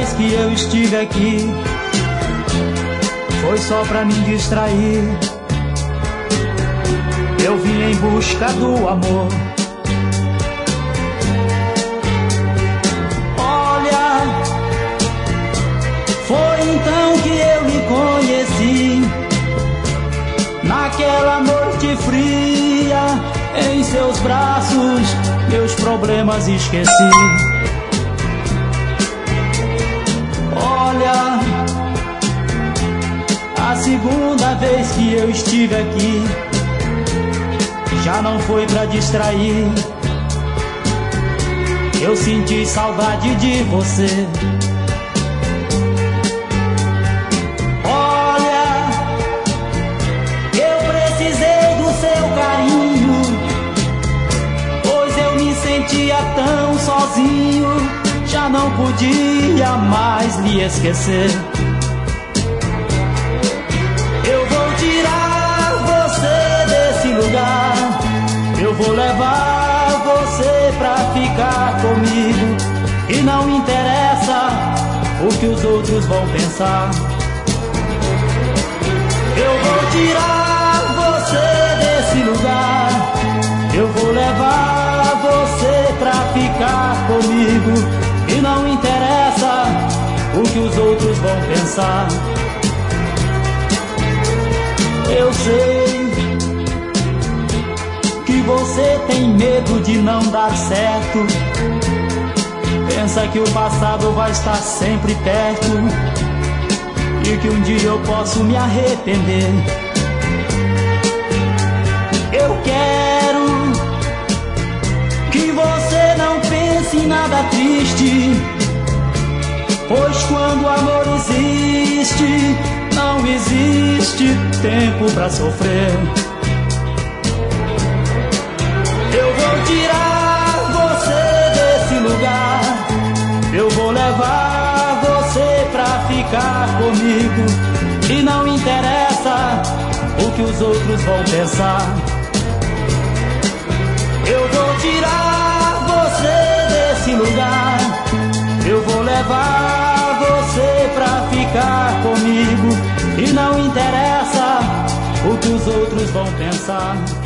vez que eu estive aqui foi só pra me distrair. Eu vim em busca do amor. Olha, foi então que eu lhe conheci, naquela noite fria, em seus braços meus problemas esqueci. Olha, a segunda vez que eu estive aqui já não foi pra distrair. Eu senti saudade de você. Olha, eu precisei do seu carinho, pois eu me sentia tão sozinho, já não podia mais lhe esquecer. Eu vou tirar você desse lugar, eu vou levar você pra ficar comigo, e não interessa o que os outros vão pensar. Eu vou tirar você desse lugar, eu vou levar você pra ficar comigo, e não interessa o que os outros vão pensar. Eu sei que você tem medo de não dar certo, pensa que o passado vai estar sempre perto e que um dia eu posso me arrepender. Eu quero que você não pense em nada triste, pois quando o amor existe, não existe tempo pra sofrer. Eu vou tirar você desse lugar, eu vou levar você pra ficar comigo, e não interessa o que os outros vão pensar. Eu vou tirar você desse lugar, eu vou levar você pra ficar comigo, e não interessa o que os outros vão pensar.